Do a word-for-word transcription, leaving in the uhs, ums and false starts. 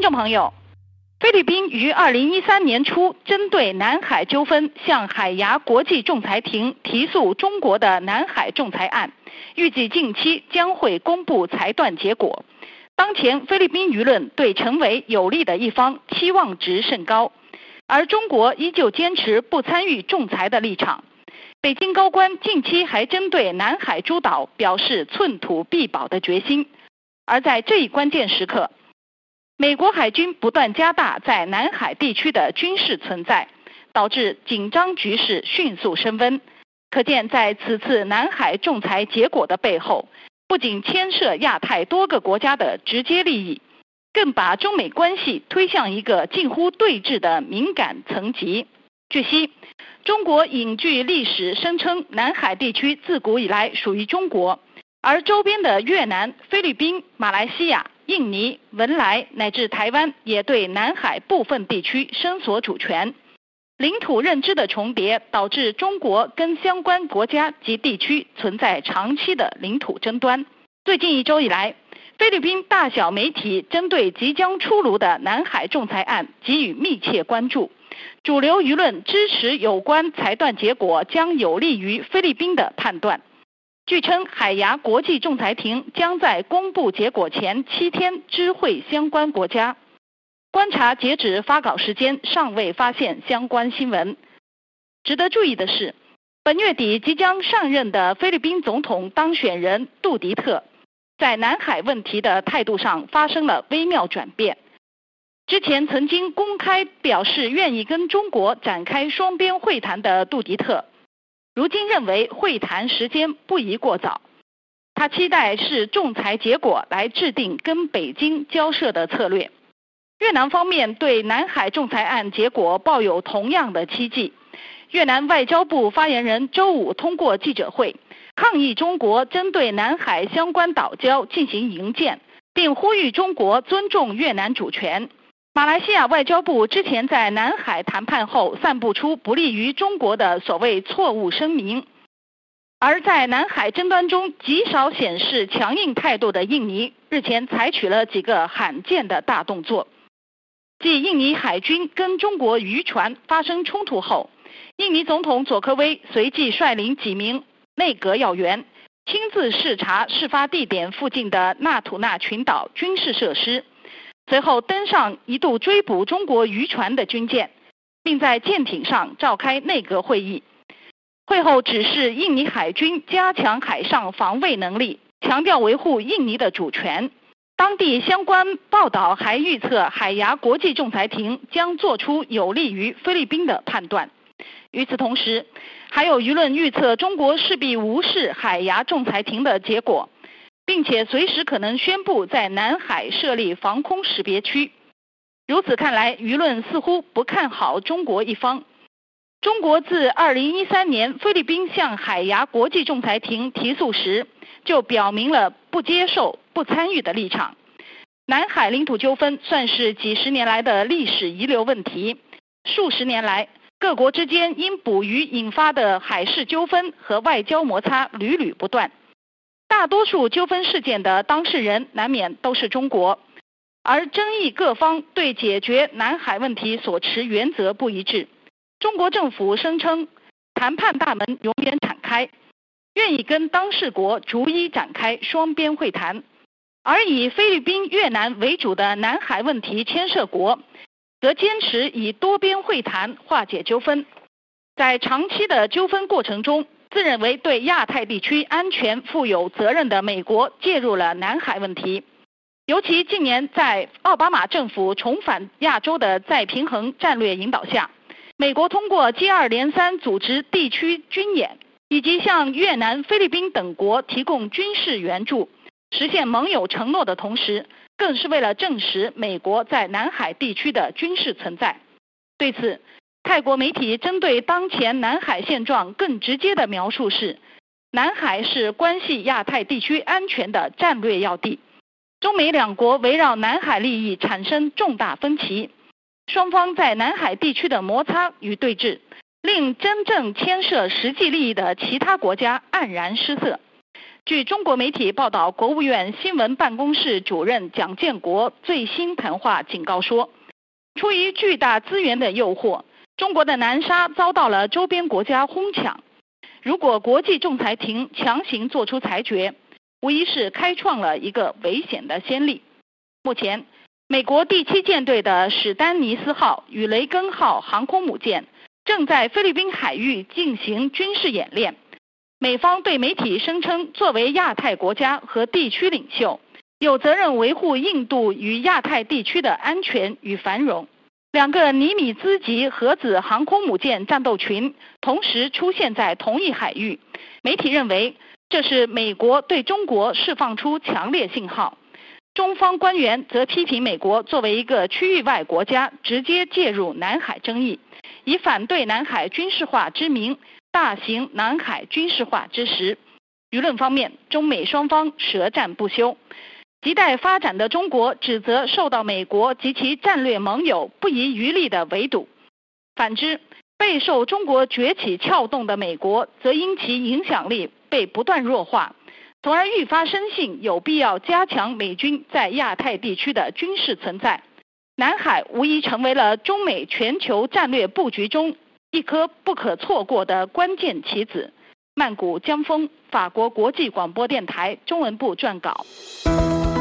众朋友，菲律宾于二零一三年初针对南海纠纷向海牙国际仲裁庭提诉中国的南海仲裁案，预计近期将会公布裁断结果。当前菲律宾舆论对成为有利的一方期望值甚高，而中国依旧坚持不参与仲裁的立场。北京高官近期还针对南海诸岛表示寸土必保的决心。而在这一关键时刻，美国海军不断加大在南海地区的军事存在，导致紧张局势迅速升温。可见在此次南海仲裁结果的背后，不仅牵涉亚太多个国家的直接利益，更把中美关系推向一个近乎对峙的敏感层级。据悉，中国引据历史声称南海地区自古以来属于中国，而周边的越南、菲律宾、马来西亚、印尼、文莱乃至台湾也对南海部分地区伸索主权。领土认知的重叠导致中国跟相关国家及地区存在长期的领土争端。最近一周以来，菲律宾大小媒体针对即将出炉的南海仲裁案给予密切关注，主流舆论支持有关裁断结果将有利于菲律宾的判断。据称，海牙国际仲裁庭将在公布结果前七天知会相关国家。观察截止发稿时间尚未发现相关新闻。值得注意的是，本月底即将上任的菲律宾总统当选人杜迪特在南海问题的态度上发生了微妙转变。之前曾经公开表示愿意跟中国展开双边会谈的杜迪特，如今认为会谈时间不宜过早。他期待是仲裁结果来制定跟北京交涉的策略。越南方面对南海仲裁案结果抱有同样的期冀。越南外交部发言人周五通过记者会，抗议中国针对南海相关岛礁进行营建，并呼吁中国尊重越南主权。马来西亚外交部之前在南海谈判后散布出不利于中国的所谓错误声明。而在南海争端中极少显示强硬态度的印尼，日前采取了几个罕见的大动作。继印尼海军跟中国渔船发生冲突后，印尼总统佐科威随即率领几名内阁要员亲自视察事发地点附近的纳土纳群岛军事设施，随后登上一度追捕中国渔船的军舰，并在舰艇上召开内阁会议。会后指示印尼海军加强海上防卫能力，强调维护印尼的主权。当地相关报道还预测海牙国际仲裁庭将做出有利于菲律宾的判断。与此同时，还有舆论预测中国势必无视海牙仲裁庭的结果，并且随时可能宣布在南海设立防空识别区。如此看来，舆论似乎不看好中国一方。中国自二零一三年菲律宾向海牙国际仲裁庭提诉时，就表明了不接受、不参与的立场。南海领土纠纷算是几十年来的历史遗留问题，数十年来，各国之间因捕鱼引发的海事纠纷和外交摩擦屡屡不断。大多数纠纷事件的当事人难免都是中国，而争议各方对解决南海问题所持原则不一致。中国政府声称谈判大门永远敞开，愿意跟当事国逐一展开双边会谈，而以菲律宾、越南为主的南海问题牵涉国则坚持以多边会谈化解纠纷。在长期的纠纷过程中，自认为对亚太地区安全负有责任的美国介入了南海问题。尤其近年在奥巴马政府重返亚洲的再平衡战略引导下，美国通过接二连三组织地区军演，以及向越南、菲律宾等国提供军事援助，实现盟友承诺的同时，更是为了证实美国在南海地区的军事存在。对此，泰国媒体针对当前南海现状更直接的描述是，南海是关系亚太地区安全的战略要地，中美两国围绕南海利益产生重大分歧，双方在南海地区的摩擦与对峙，令真正牵涉实际利益的其他国家黯然失色。 据中国媒体报道，国务院新闻办公室主任蒋建国最新谈话警告说，出于巨大资源的诱惑，中国的南沙遭到了周边国家哄抢。如果国际仲裁庭强行作出裁决，无疑是开创了一个危险的先例。目前，美国第七舰队的史丹尼斯号与雷根号航空母舰正在菲律宾海域进行军事演练。美方对媒体声称，作为亚太国家和地区领袖，有责任维护印度与亚太地区的安全与繁荣。两个尼米兹级核子航空母舰战斗群同时出现在同一海域，媒体认为这是美国对中国释放出强烈信号。中方官员则批评美国作为一个区域外国家直接介入南海争议，以反对南海军事化之名大行南海军事化之实。舆论方面，中美双方舌战不休。亟待发展的中国指责受到美国及其战略盟友不遗余力的围堵，反之，备受中国崛起撬动的美国则因其影响力被不断弱化，从而愈发深信有必要加强美军在亚太地区的军事存在。南海无疑成为了中美全球战略布局中一颗不可错过的关键棋子。曼谷江峰，法国国际广播电台中文部撰稿。